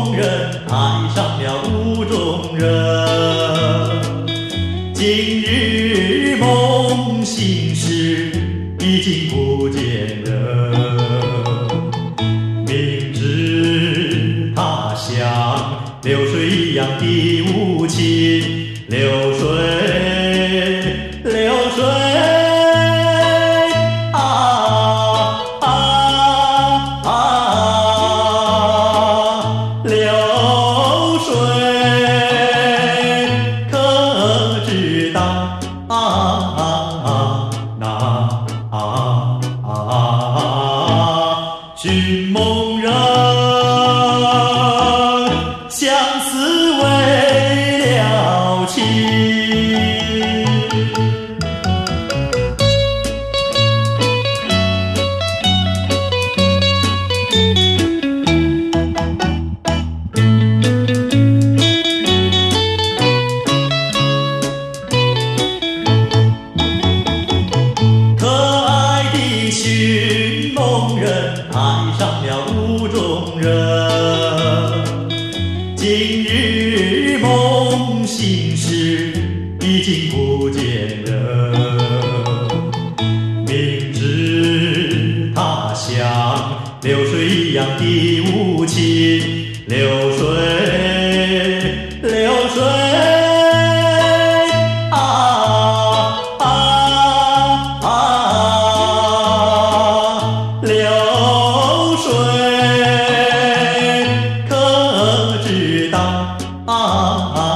梦人爱上了屋中人，今日梦醒时已经不见人。明知他乡流水一样的无情，流水流水流水，可知道寻梦人，相思为了情。可爱的寻梦人爱上了屋中人，今日梦醒时已经不见人。明知他乡流水一样的无情，流水流水流水，可知道